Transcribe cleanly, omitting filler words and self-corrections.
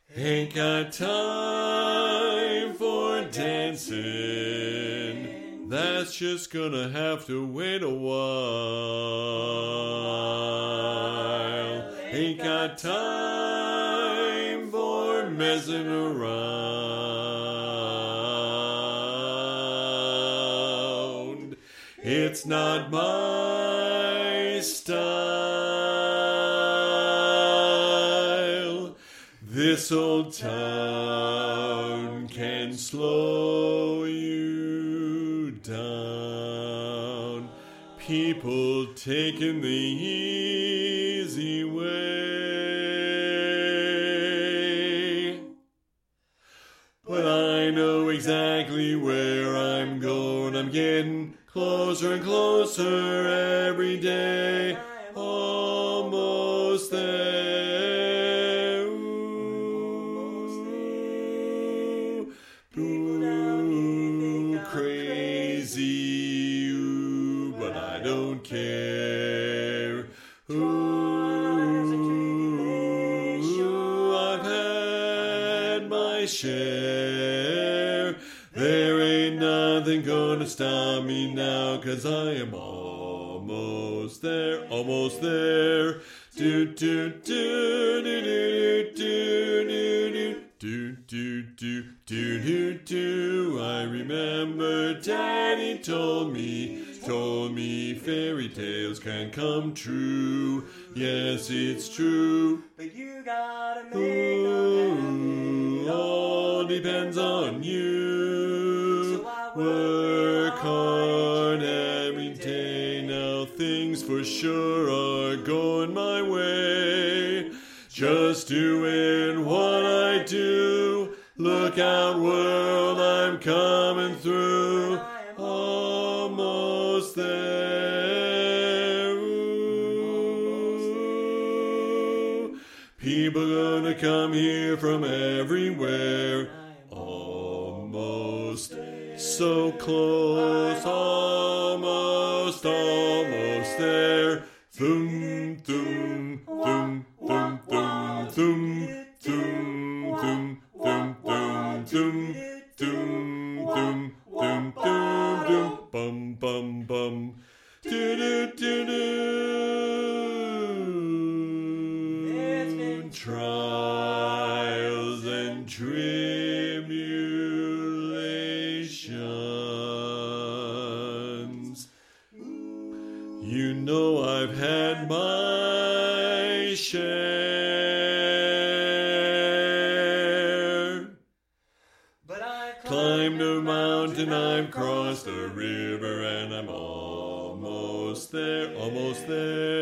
Ain't got time for dancing. That's just gonna have to wait a while. Ain't got time for messing around. It's not my style. This old town can slow you down. People taking the easy way. But I know exactly where I'm going. I'm getting closer and closer every day. Almost there. Ooh, crazy, ooh, but I don't care. Ooh, I've had my share. There ain't nothing gonna stop me now, 'cause I am almost there, almost there. Do do do do do do do do do do do do. I remember Daddy told me fairy tales can come true. Yes, it's true. But you gotta make them happen. All depends on you. So I Work hard every day. Now things for sure are going my way. Just doing what I do. Look out, world, I'm coming through. Almost there. Ooh. People gonna come here from everywhere. Almost so close. Almost there. Thum, thum, thum, thum, thum, thum, thum, thum, thum, thum, thum, thum, thum, thum, thum, thum, bum, bum, bum. Do, do, do, do. Trials and tribulations. You know I've had my share. But I Climbed a mountain, I've crossed a river, and I'm almost there, almost there.